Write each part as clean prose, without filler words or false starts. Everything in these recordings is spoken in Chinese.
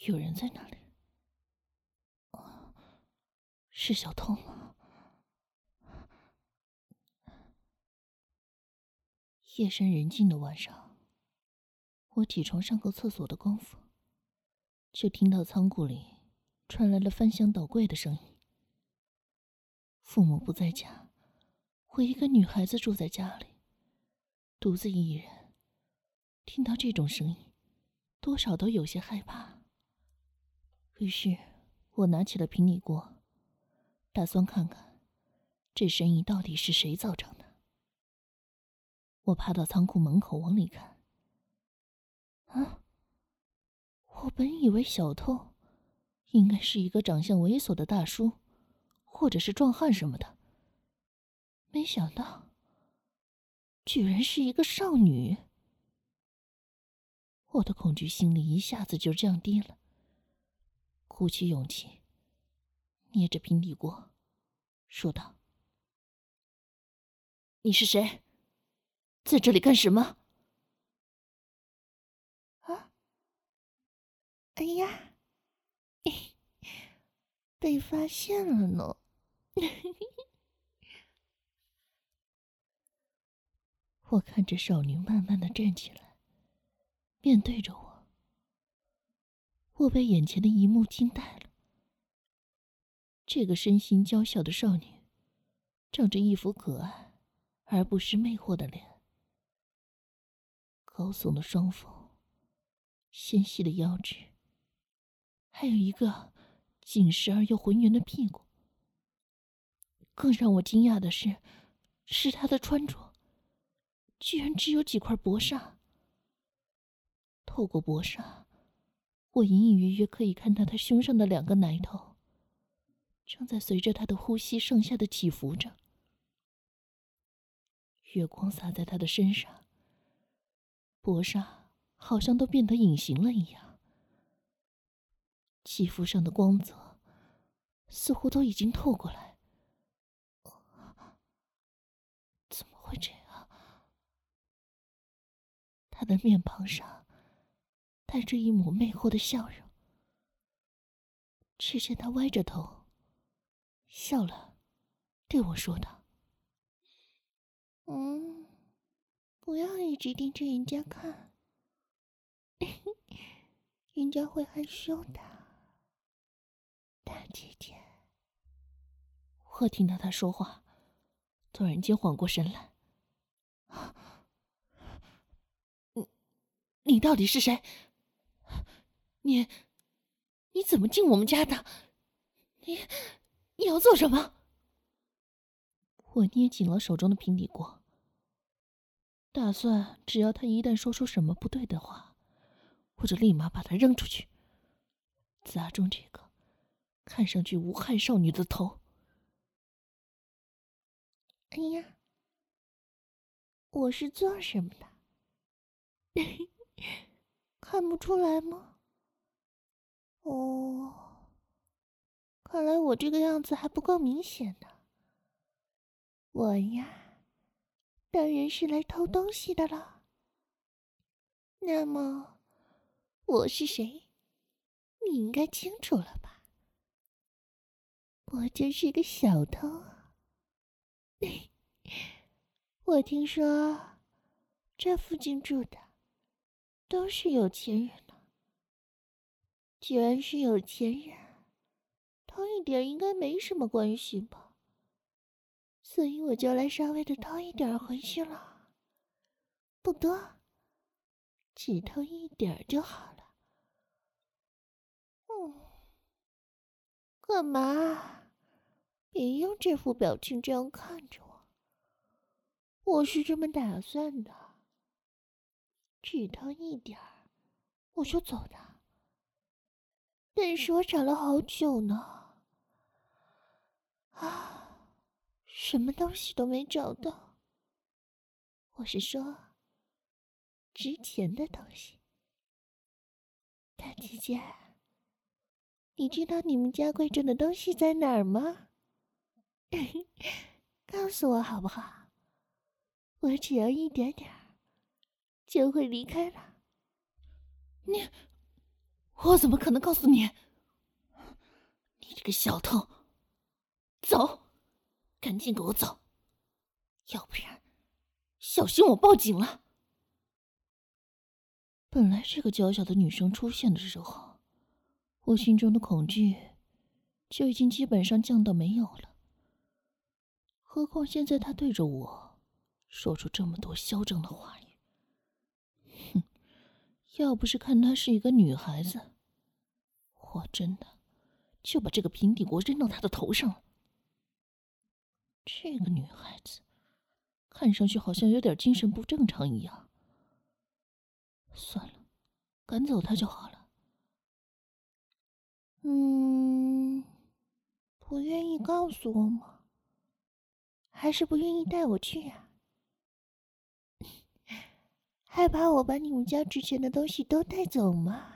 有人在那里。是小偷吗？夜深人静的晚上，我起床上个厕所的功夫，就听到仓库里传来了翻箱倒柜的声音。父母不在家，我一个女孩子住在家里，独自一人，听到这种声音，多少都有些害怕。于是我拿起了平底锅，打算看看这声音到底是谁造成的。我爬到仓库门口往里看。我本以为小偷应该是一个长相猥琐的大叔，或者是壮汉什么的，没想到居然是一个少女。我的恐惧心理一下子就降低了，鼓起勇气，捏着平底锅，说道：“你是谁？在这里干什么？”啊！哎呀，被发现了呢！我看着少女慢慢的站起来，面对着我。我被眼前的一幕惊呆了。这个身形娇小的少女，长着一副可爱而不失魅惑的脸，高耸的双峰，纤细的腰肢，还有一个紧实而又浑圆的屁股。更让我惊讶的是她的穿着，居然只有几块薄纱。透过薄纱，我隐隐约约可以看到她胸上的2个奶头，正在随着她的呼吸上下的起伏着。月光洒在她的身上，薄纱好像都变得隐形了一样，肌肤上的光泽似乎都已经透过来。怎么会这样？她的面庞上带着一抹魅惑的笑容。只见她歪着头笑了，对我说道：“不要一直盯着人家看，人家会害羞的，大姐姐。”我听到她说话，突然间缓过神来。你到底是谁？你怎么进我们家的？你要做什么？我捏紧了手中的平底锅，打算只要他一旦说出什么不对的话，我就立马把他扔出去，砸中这个看上去无害少女的头。哎呀，我是做什么的？看不出来吗？哦，看来我这个样子还不够明显呢。我呀，当然是来偷东西的了。那么，我是谁？你应该清楚了吧？我就是个小偷啊。我听说，这附近住的都是有钱人呢。既然是有钱人，偷一点应该没什么关系吧？所以我就来稍微的偷一点回去了，不多，只偷一点就好了。干嘛？别用这副表情这样看着我。我是这么打算的，只偷一点儿，我就走的。但是我找了好久呢，什么东西都没找到。我是说，值钱的东西。大姐姐，你知道你们家贵重的东西在哪儿吗？告诉我好不好？我只要一点点儿，就会离开了。 我怎么可能告诉你？你这个小偷！走，赶紧给我走，要不然小心我报警了。本来这个娇小的女生出现的时候，我心中的恐惧就已经基本上降到没有了。何况现在她对着我说出这么多嚣张的话语，哼！要不是看她是一个女孩子，我真的就把这个平底锅扔到她的头上了。这个女孩子看上去好像有点精神不正常一样。算了，赶走她就好了。不愿意告诉我吗？还是不愿意带我去啊？害怕我把你们家值钱的东西都带走吗？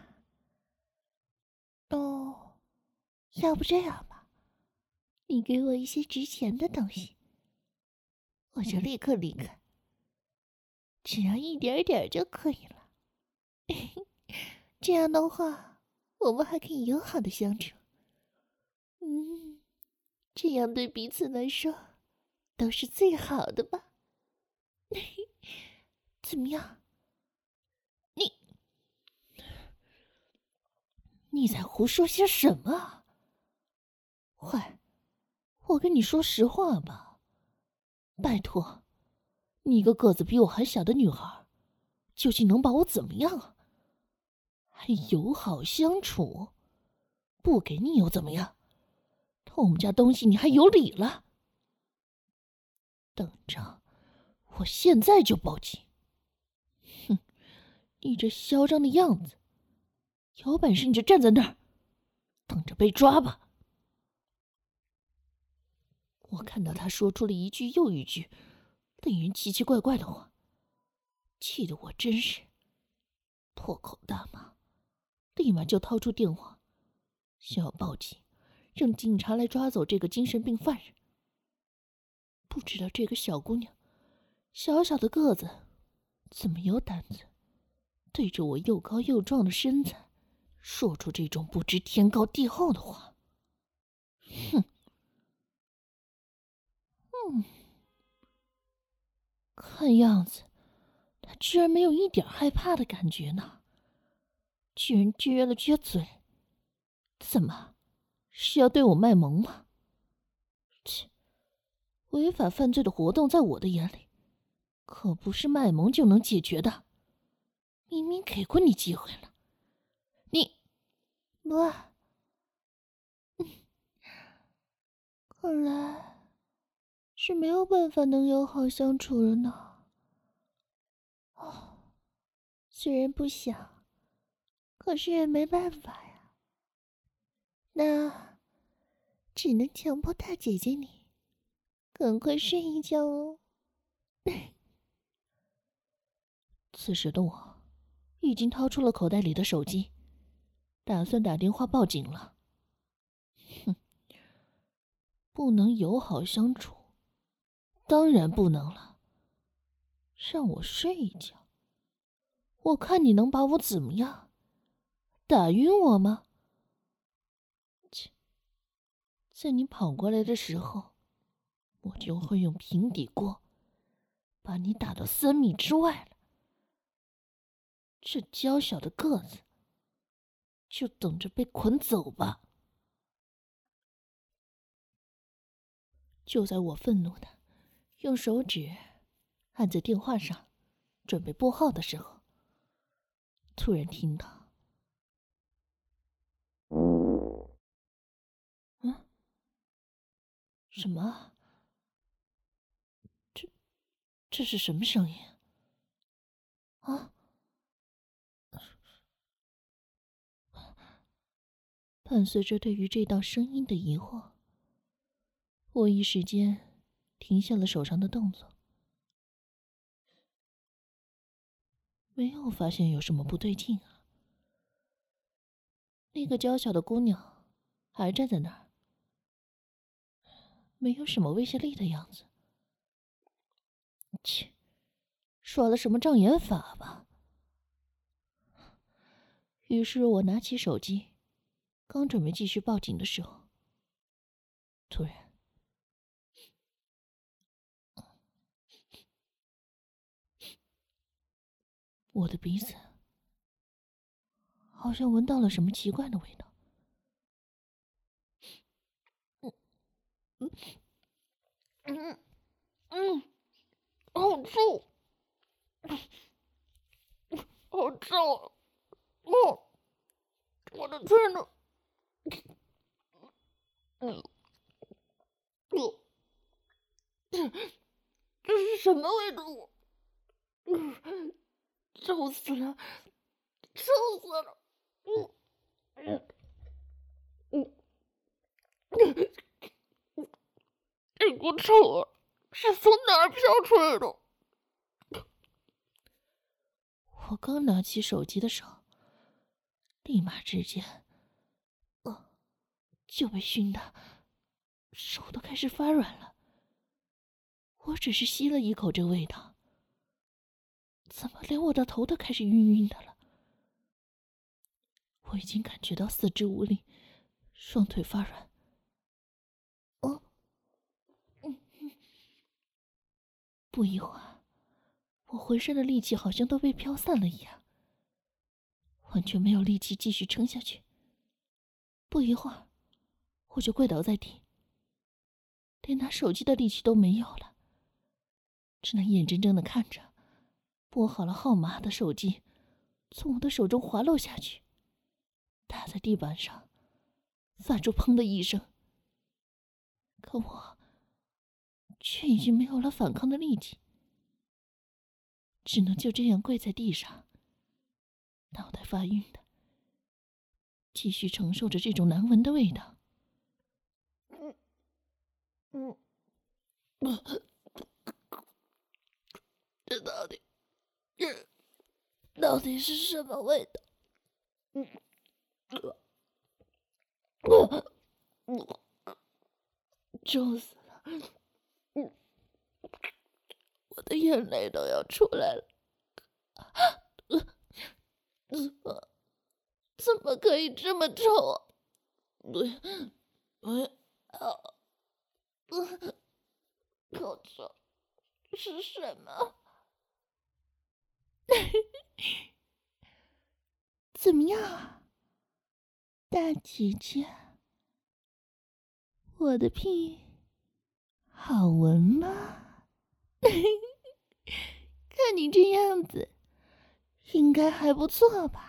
哦，要不这样吧，你给我一些值钱的东西，我就立刻离开，只要一点点就可以了。这样的话，我们还可以友好的相处。这样对彼此来说都是最好的吧？怎么样？你在胡说些什么？坏，我跟你说实话吧，拜托，你一个个子比我还小的女孩，究竟能把我怎么样啊？还友好相处？不给你又怎么样？偷我们家东西你还有理了？等着，我现在就报警！哼，你这嚣张的样子，有本事你就站在那儿，等着被抓吧！我看到他说出了一句又一句令人奇奇怪怪的话，气得我真是破口大骂，立马就掏出电话，想要报警，让警察来抓走这个精神病犯人。不知道这个小姑娘，小小的个子，怎么有胆子对着我又高又壮的身材，说出这种不知天高地厚的话？哼！看样子，他居然没有一点害怕的感觉呢，居然撅了撅嘴，怎么，是要对我卖萌吗？切，违法犯罪的活动在我的眼里，可不是卖萌就能解决的。明明给过你机会了，你不，看来是没有办法能友好相处了呢。哦，虽然不想，可是也没办法呀。那只能强迫大姐姐你赶快睡一觉哦。此时的我已经掏出了口袋里的手机，打算打电话报警了。哼，不能友好相处，当然不能了。让我睡一觉，我看你能把我怎么样？打晕我吗？切，在你跑过来的时候，我就会用平底锅把你打到3米之外了。这娇小的个子，就等着被捆走吧！就在我愤怒的用手指按在电话上，准备拨号的时候，突然听到，什么？这是什么声音？啊！伴随着对于这道声音的疑惑，我一时间停下了手上的动作，没有发现有什么不对劲啊。那个娇小的姑娘还站在那儿，没有什么威胁力的样子。切，耍了什么障眼法吧？ 于是我拿起手机，刚准备继续报警的时候，突然，我的鼻子好像闻到了什么奇怪的味道。好臭！好臭！我的天哪！这是什么味道？臭死了！臭死了！这股臭味是从哪儿飘出来的？我刚拿起手机的手，立马之间，就被熏得手都开始发软了。我只是吸了一口这味道，怎么连我的头都开始晕晕的了？我已经感觉到四肢无力，双腿发软。不一会儿，我浑身的力气好像都被飘散了一样，完全没有力气继续撑下去。不一会儿，我就跪倒在地，连拿手机的力气都没有了，只能眼睁睁地看着拨好了号码的手机从我的手中滑落下去，打在地板上，发出砰的一声。可我却已经没有了反抗的力气，只能就这样跪在地上，脑袋发晕的，继续承受着这种难闻的味道。这到底是什么味道？臭死了！我的眼泪都要出来了。怎么可以这么臭啊？好臭！是什么？怎么样啊，大姐姐？我的屁好闻吗？看你这样子，应该还不错吧？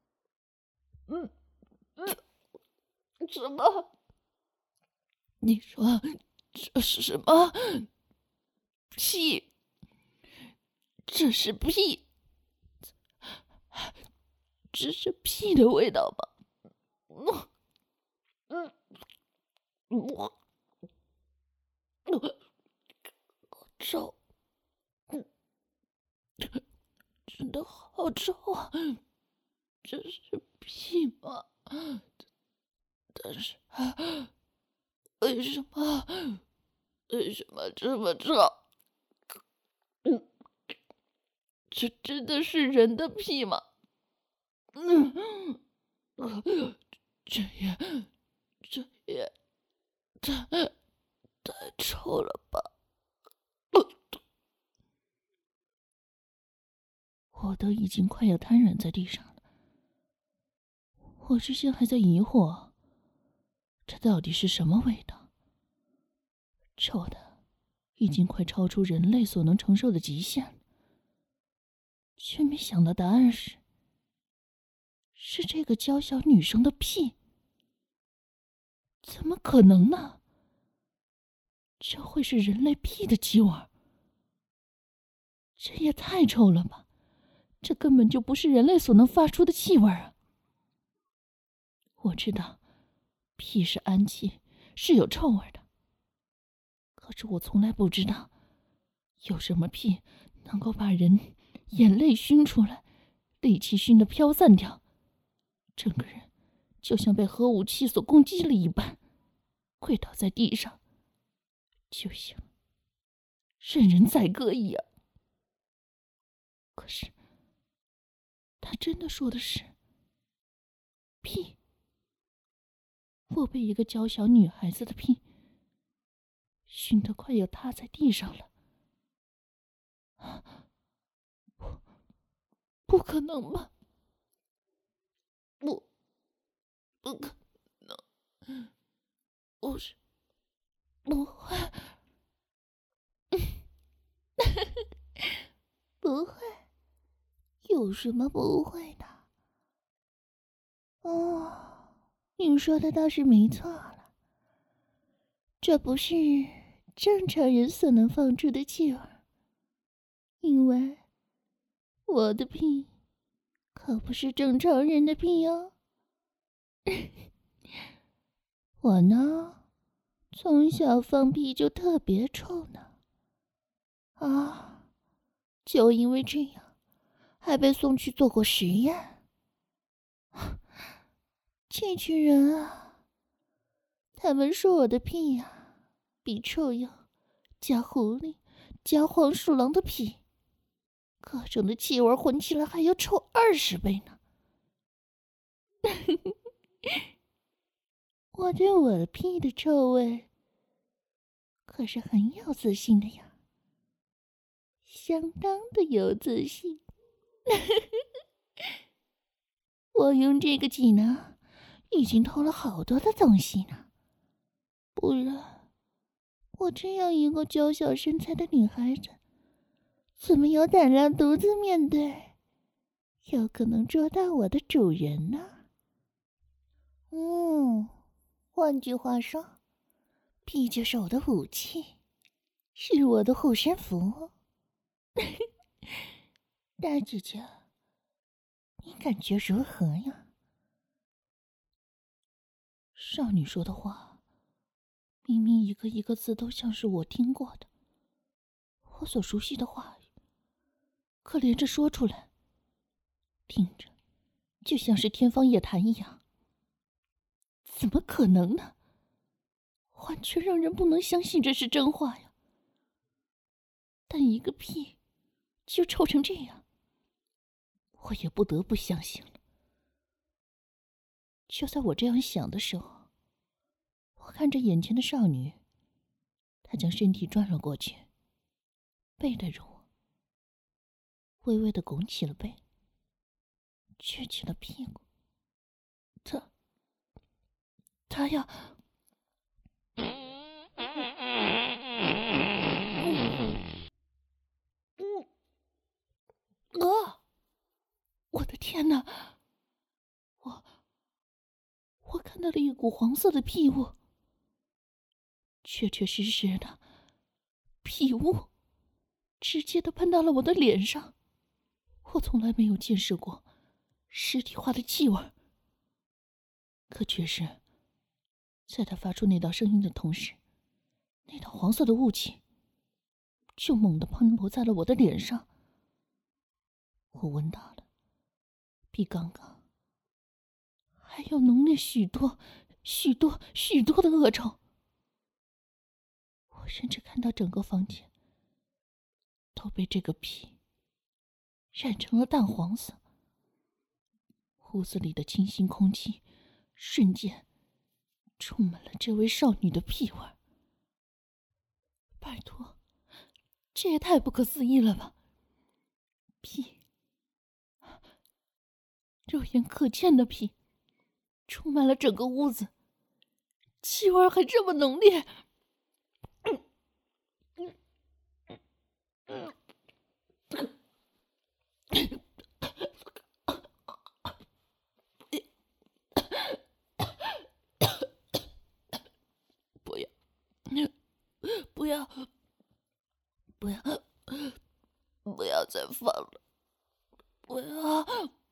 什么？你说这是什么？屁？这是屁？这是屁的味道吧？好臭！真的好臭啊！这是屁吗？但是为什么这么臭？这真的是人的屁吗？这也太臭了吧！我都已经快要瘫软在地上了，我之前还在疑惑，这到底是什么味道？臭的已经快超出人类所能承受的极限了，却没想到答案是这个娇小女生的屁。怎么可能呢？这会是人类屁的气味？这也太臭了吧！这根本就不是人类所能发出的气味啊！我知道，屁是氨气，是有臭味的。可是我从来不知道，有什么屁能够把人眼泪熏出来，力气熏得飘散掉，整个人就像被核武器所攻击了一般，跪倒在地上，就像任人宰割一样。可是，他真的说的是屁！我被一个娇小女孩子的屁熏得快要塌在地上了。不可能吧？不可能！不是，不会，不会，有什么不会的？哦，你说的倒是没错了，这不是正常人所能放出的气味，因为我的屁可不是正常人的屁哦。我呢，从小放屁就特别臭呢。啊，就因为这样，还被送去做过实验。这群人啊，他们说我的屁呀，比臭鼬加狐狸加黄鼠狼的屁，各种的气味混起来还要臭20倍呢。我对我的屁的臭味可是很有自信的呀，相当的有自信。我用这个技能已经偷了好多的东西呢，不然我这样一个娇小身材的女孩子，怎么有胆量独自面对有可能捉到我的主人呢？换句话说，屁就是我的武器，是我的护身符。大姐姐，你感觉如何呀？少女说的话，明明一个一个字都像是我听过的，我所熟悉的话语，可连着说出来，听着就像是天方夜谭一样。怎么可能呢？完全让人不能相信这是真话呀！但一个屁就臭成这样，我也不得不相信了。就在我这样想的时候，我看着眼前的少女，她将身体转了过去，背对着我，微微的拱起了背，撅起了屁股。她要……我的天哪！我看到了一股黄色的屁雾，确确实实的屁雾，直接的喷到了我的脸上。我从来没有见识过尸体化的气味，可却是在它发出那道声音的同时，那道黄色的雾气就猛地喷薄在了我的脸上。我闻到了比刚刚还要浓烈许多许多许多的恶臭。我甚至看到整个房间都被这个屁染成了淡黄色，屋子里的清新空气瞬间充满了这位少女的屁味。拜托，这也太不可思议了吧！屁，肉眼可见的屁，充满了整个屋子，气味还这么浓烈。不要，不要，不要，不要再放了！不要！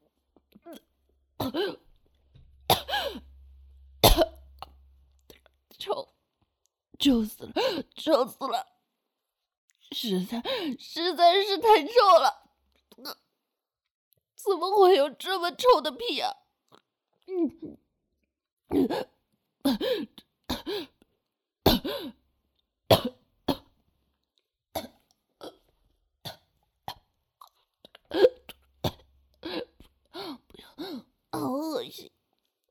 臭，臭死了，臭死了！实在是太臭了！怎么会有这么臭的屁啊？不要，好恶心！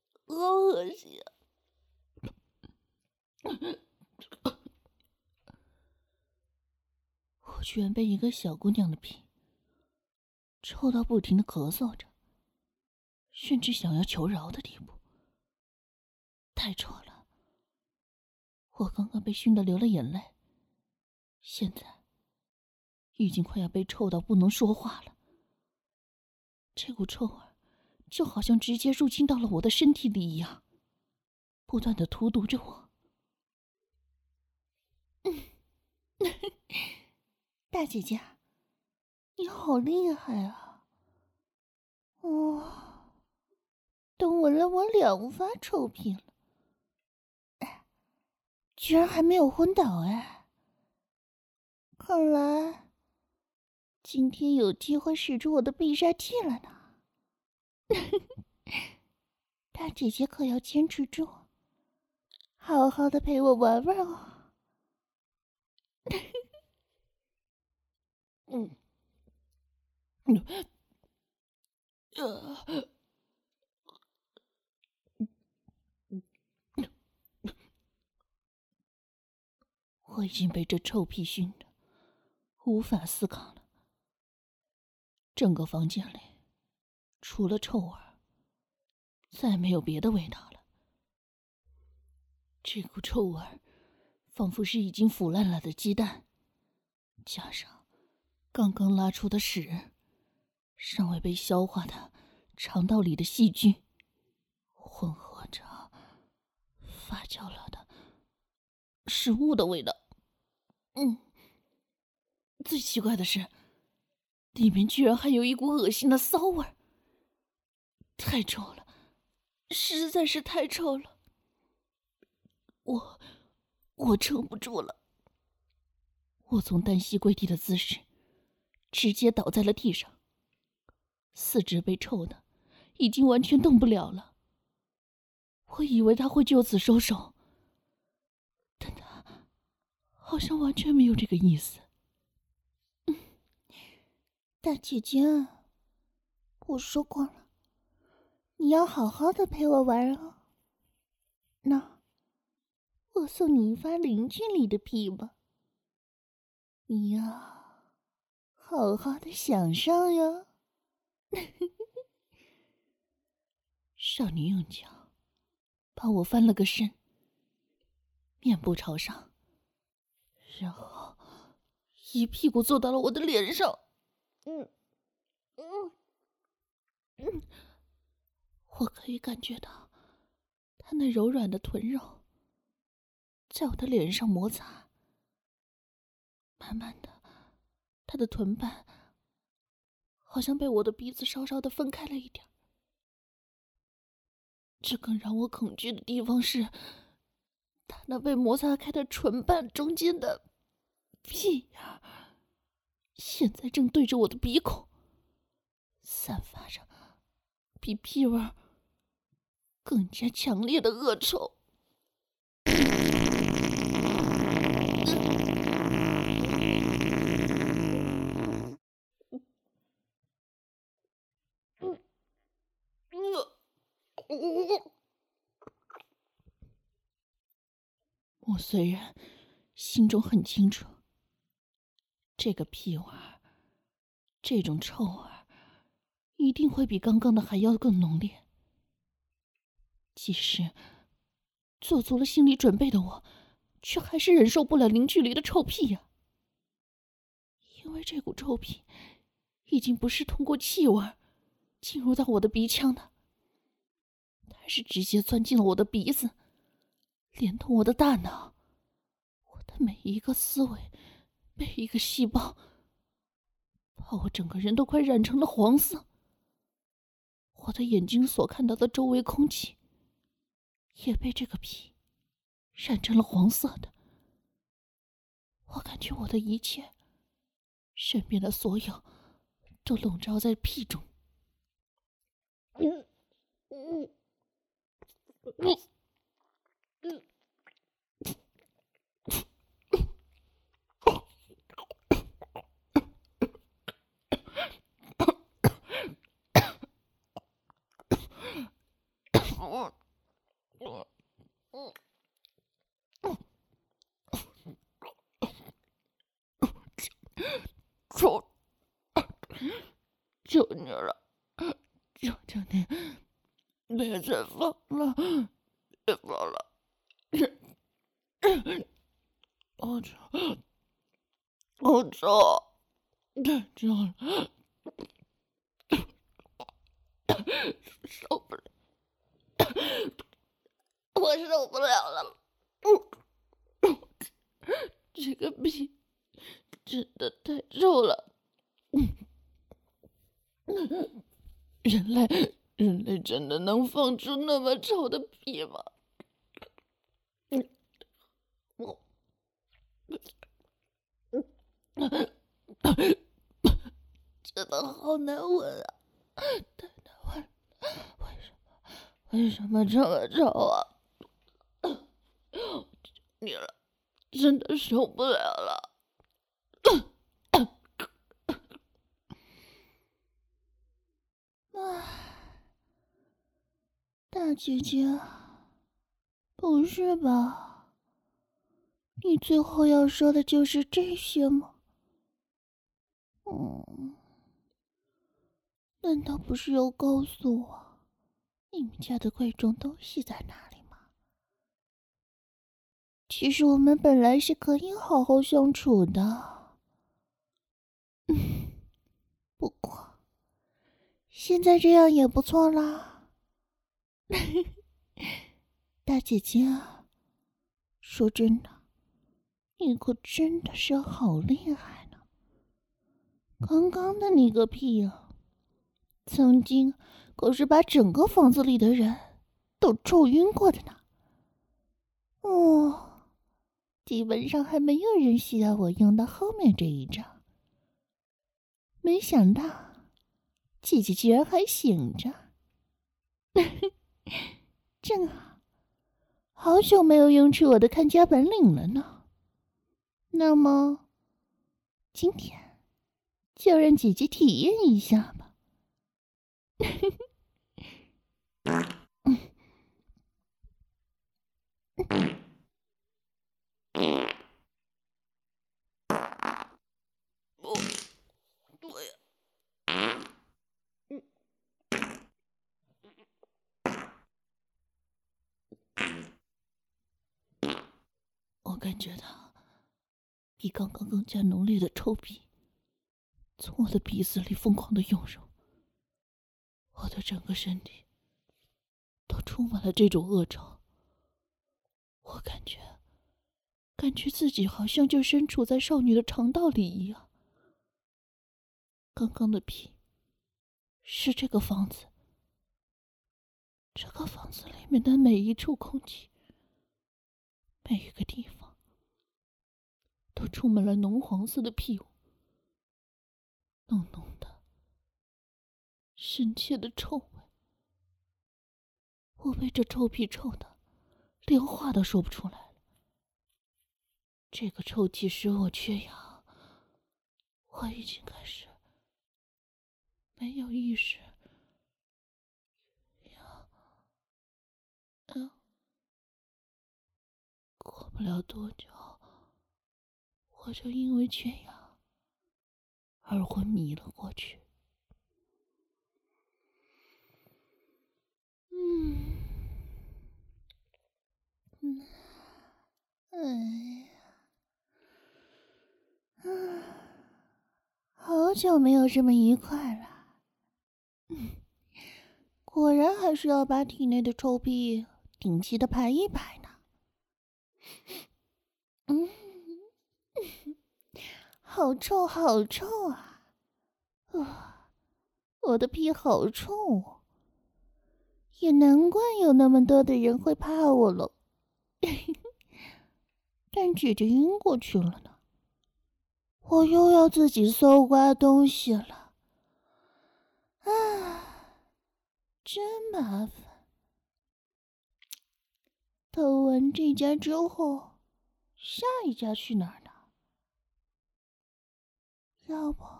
我居然被一个小姑娘的屁臭到不停的咳嗽着，甚至想要求饶的地步。太臭了！我刚刚被熏得流了眼泪，现在已经快要被臭到不能说话了。这股臭味就好像直接入侵到了我的身体里一样，不断的荼毒着我。大姐姐，你好厉害啊！都闻了我2发臭屁了，居然还没有昏倒哎！看来今天有机会使出我的必杀技了呢。大姐姐可要坚持住，好好的陪我玩玩哦。我已经被这臭屁熏得无法思考了。整个房间里除了臭味，再没有别的味道了。这股臭味仿佛是已经腐烂了的鸡蛋，加上刚刚拉出的屎，尚未被消化的肠道里的细菌，混合着发酵了的食物的味道。最奇怪的是，里面居然还有一股恶心的骚味儿，太臭了，实在是太臭了。我撑不住了，我从单膝跪地的姿势直接倒在了地上，四肢被臭的已经完全动不了了。我以为他会就此收手，但他好像完全没有这个意思。大姐姐，我说过了，你要好好的陪我玩哦。那我送你一发零距离的屁吧，你要好好的享受哟。少女用脚把我翻了个身，面部朝上，然后一屁股坐到了我的脸上。我可以感觉到他那柔软的臀肉在我的脸上摩擦，慢慢的，他的臀瓣好像被我的鼻子稍稍的分开了一点。这更让我恐惧的地方是，他那被摩擦开的唇瓣中间的屁眼儿，现在正对着我的鼻孔，散发着比屁味儿更加强烈的恶臭。我虽然心中很清楚，这个屁味儿，这种臭味儿，一定会比刚刚的还要更浓烈。即使做足了心理准备的我，却还是忍受不了零距离的臭屁呀。因为这股臭屁已经不是通过气味进入到我的鼻腔的，它是直接钻进了我的鼻子，连同我的大脑，我的每一个思维，每一个细胞，把我整个人都快染成了黄色。我的眼睛所看到的周围空气也被这个屁染成了黄色的。我感觉我的一切，身边的所有都笼罩在屁中。 求求你了，求求你别再放了，别放了！好臭，好臭，太臭了，受不了，我受不了了。这个屁真的太臭了。人类真的能放出那么臭的屁吗？我真的好难闻啊，太难闻了！为什么这么臭啊？你了，真的受不了了。大姐姐，不是吧？你最后要说的就是这些吗？难道不是要告诉我，你们家的贵重东西在哪里吗？其实我们本来是可以好好相处的。不过，现在这样也不错啦。大姐姐啊，说真的，你可真的是好厉害呢。刚刚的那个屁啊，曾经可是把整个房子里的人都臭晕过的呢。基本上还没有人需要我用到后面这一招。没想到姐姐居然还醒着。正好，好久没有用出我的看家本领了呢。那么今天就让姐姐体验一下吧。对呀，我感觉到比刚刚更加浓烈的臭屁从我的鼻子里疯狂的涌入，我的整个身体都充满了这种恶臭。我感觉自己好像就身处在少女的肠道里一样。刚刚的屁是这个房子里面的每一处空气，每一个地方都充满了浓黄色的屁雾，浓浓的深切的臭味。我被这臭屁臭的连话都说不出来了。这个臭气使我缺氧，我已经开始没有意识。过不了多久，我就因为缺氧而昏迷了过去。好久没有这么愉快了。果然还是要把体内的臭屁定期的排一排呢。好臭好臭啊！我的屁好臭，也难怪有那么多的人会怕我了。但姐姐晕过去了呢，我又要自己搜刮东西了。真麻烦。偷完这家之后，下一家去哪儿呢？要不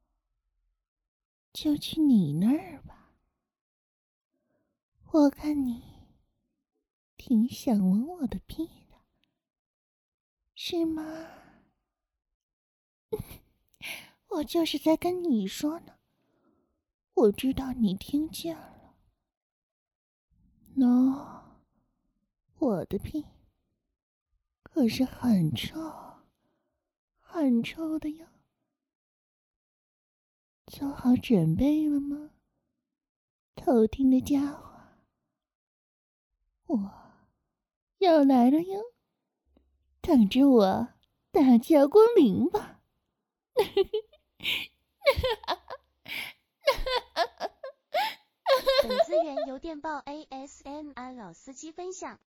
就去你那儿吧。我看你挺想闻我的屁的，是吗？ 我就是在跟你说呢，我知道你听见了。喏，我的屁可是很臭，很臭的呀。做好准备了吗，偷听的家伙？我要来了哟，等着我大驾光临吧。 本资源由电报 ASMR 老司机分享。